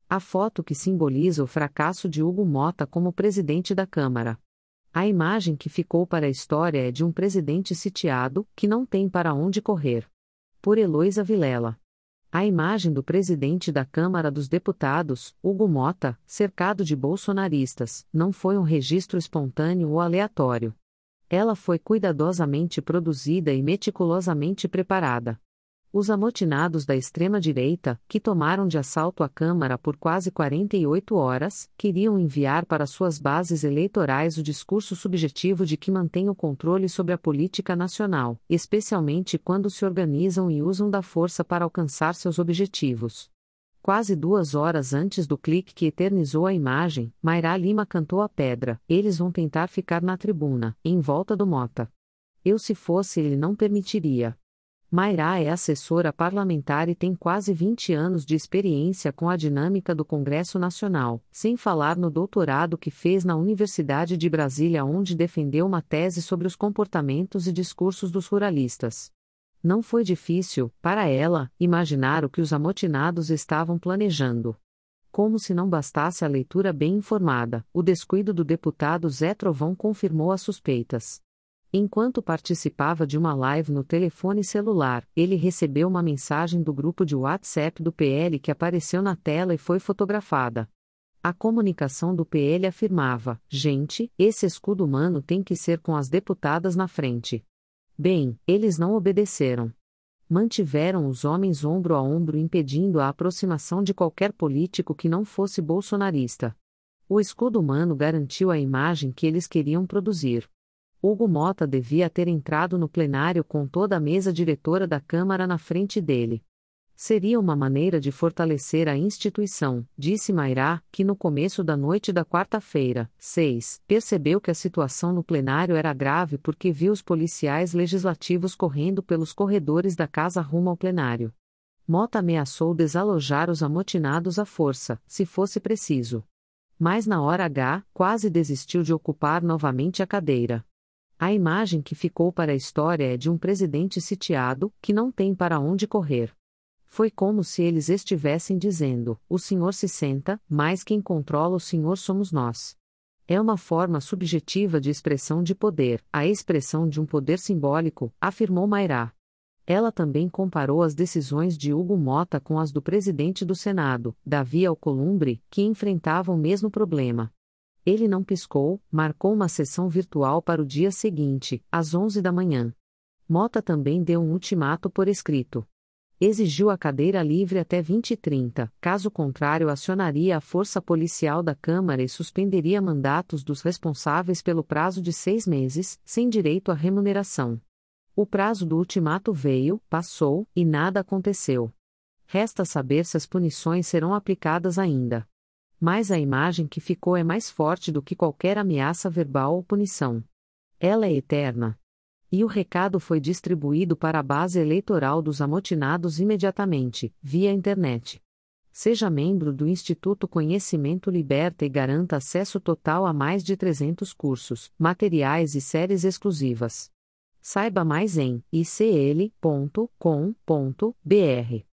A foto que simboliza o fracasso de Hugo Motta como presidente da Câmara. A imagem que ficou para a história é de um presidente sitiado, que não tem para onde correr. Por Heloísa Vilela. A imagem do presidente da Câmara dos Deputados, Hugo Motta, cercado de bolsonaristas, não foi um registro espontâneo ou aleatório. Ela foi cuidadosamente produzida e meticulosamente preparada. Os amotinados da extrema-direita, que tomaram de assalto a Câmara por quase 48 horas, queriam enviar para suas bases eleitorais o discurso subjetivo de que mantém o controle sobre a política nacional, especialmente quando se organizam e usam da força para alcançar seus objetivos. Quase 2 horas antes do clique que eternizou a imagem, Mayra Lima cantou a pedra: "Eles vão tentar ficar na tribuna, em volta do Motta. Eu, se fosse ele, não permitiria." Mayra é assessora parlamentar e tem quase 20 anos de experiência com a dinâmica do Congresso Nacional, sem falar no doutorado que fez na Universidade de Brasília, onde defendeu uma tese sobre os comportamentos e discursos dos ruralistas. Não foi difícil, para ela, imaginar o que os amotinados estavam planejando. Como se não bastasse a leitura bem informada, o descuido do deputado Zé Trovão confirmou as suspeitas. Enquanto participava de uma live no telefone celular, ele recebeu uma mensagem do grupo de WhatsApp do PL que apareceu na tela e foi fotografada. A comunicação do PL afirmava: "Gente, esse escudo humano tem que ser com as deputadas na frente." Bem, eles não obedeceram. Mantiveram os homens ombro a ombro, impedindo a aproximação de qualquer político que não fosse bolsonarista. O escudo humano garantiu a imagem que eles queriam produzir. Hugo Motta devia ter entrado no plenário com toda a mesa diretora da Câmara na frente dele. Seria uma maneira de fortalecer a instituição, disse Mayra, que no começo da noite da quarta-feira, 6, percebeu que a situação no plenário era grave porque viu os policiais legislativos correndo pelos corredores da casa rumo ao plenário. Motta ameaçou desalojar os amotinados à força, se fosse preciso. Mas na hora H, quase desistiu de ocupar novamente a cadeira. A imagem que ficou para a história é de um presidente sitiado, que não tem para onde correr. Foi como se eles estivessem dizendo: "O senhor se senta, mas quem controla o senhor somos nós." É uma forma subjetiva de expressão de poder, a expressão de um poder simbólico, afirmou Mayra. Ela também comparou as decisões de Hugo Motta com as do presidente do Senado, Davi Alcolumbre, que enfrentavam o mesmo problema. Ele não piscou, marcou uma sessão virtual para o dia seguinte, às 11 da manhã. Motta também deu um ultimato por escrito. Exigiu a cadeira livre até 20h30, caso contrário acionaria a força policial da Câmara e suspenderia mandatos dos responsáveis pelo prazo de 6 meses, sem direito à remuneração. O prazo do ultimato veio, passou, e nada aconteceu. Resta saber se as punições serão aplicadas ainda. Mas a imagem que ficou é mais forte do que qualquer ameaça verbal ou punição. Ela é eterna. E o recado foi distribuído para a base eleitoral dos amotinados imediatamente, via internet. Seja membro do Instituto Conhecimento Liberta e garanta acesso total a mais de 300 cursos, materiais e séries exclusivas. Saiba mais em icl.com.br.